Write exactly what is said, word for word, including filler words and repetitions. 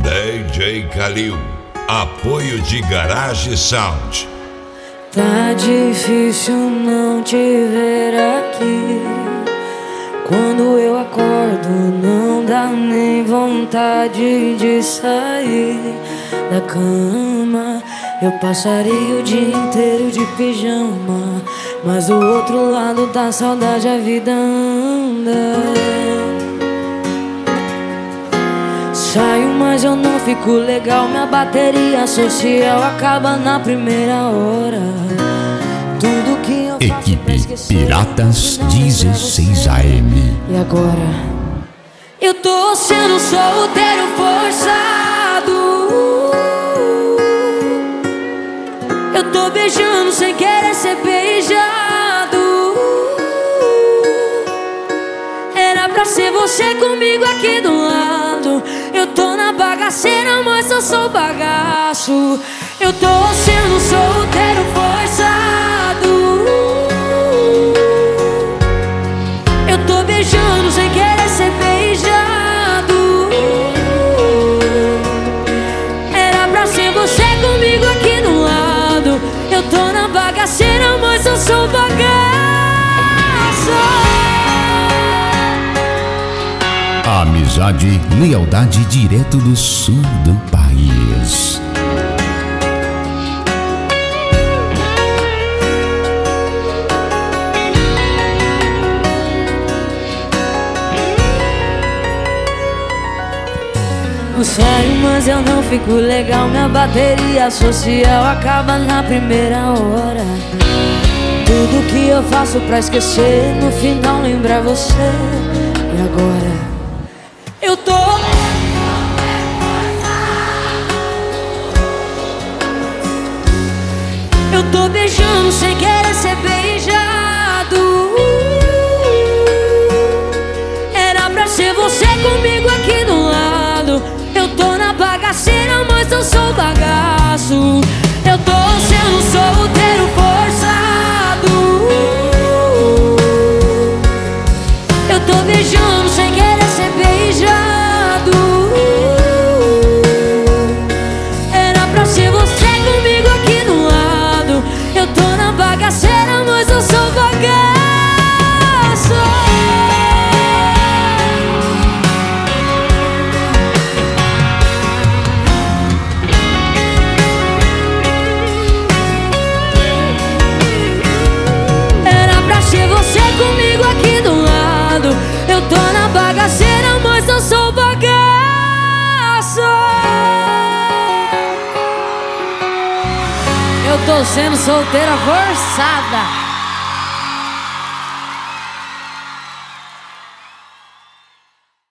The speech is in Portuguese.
D J Kalil, apoio de Garage Sound. Tá difícil não te ver aqui. Quando eu acordo não dá nem vontade de sair da cama. Eu passaria o dia inteiro de pijama, mas do outro lado da saudade a vida anda. Saio, mas eu não fico legal. Minha bateria social acaba na primeira hora. Tudo que eu faço Equipe Piratas dezesseis A M. E agora? Eu tô sendo solteiro forçado. Eu tô beijando sem querer ser beijado. Era pra ser você comigo aqui do lado. Eu tô na bagaceira, mas eu sou bagaço. Eu tô sendo solteiro forçado. Eu tô beijando sem querer ser beijado. Era pra ser você comigo aqui do lado. Eu tô na bagaceira, mas eu sou bagaço. Amizade, lealdade direto do sul do país. Eu saio, mas eu não fico legal. Minha bateria social acaba na primeira hora. Tudo que eu faço pra esquecer, no final lembrar você. E agora? Eu tô Eu tô beijando sem querer ser beijado. Era pra ser você comigo aqui do lado. Eu tô na bagaceira, mas eu sou bagaço. Eu tô sendo solteiro forçado. Eu tô beijando sem querer ser beijado. Era pra ser você comigo aqui do lado. Eu tô na bagaceira, mas eu sou bagaço. Era pra ser você comigo aqui do lado. Eu tô na bagaceira, mas eu sou bagaço. Eu tô sendo solteira forçada.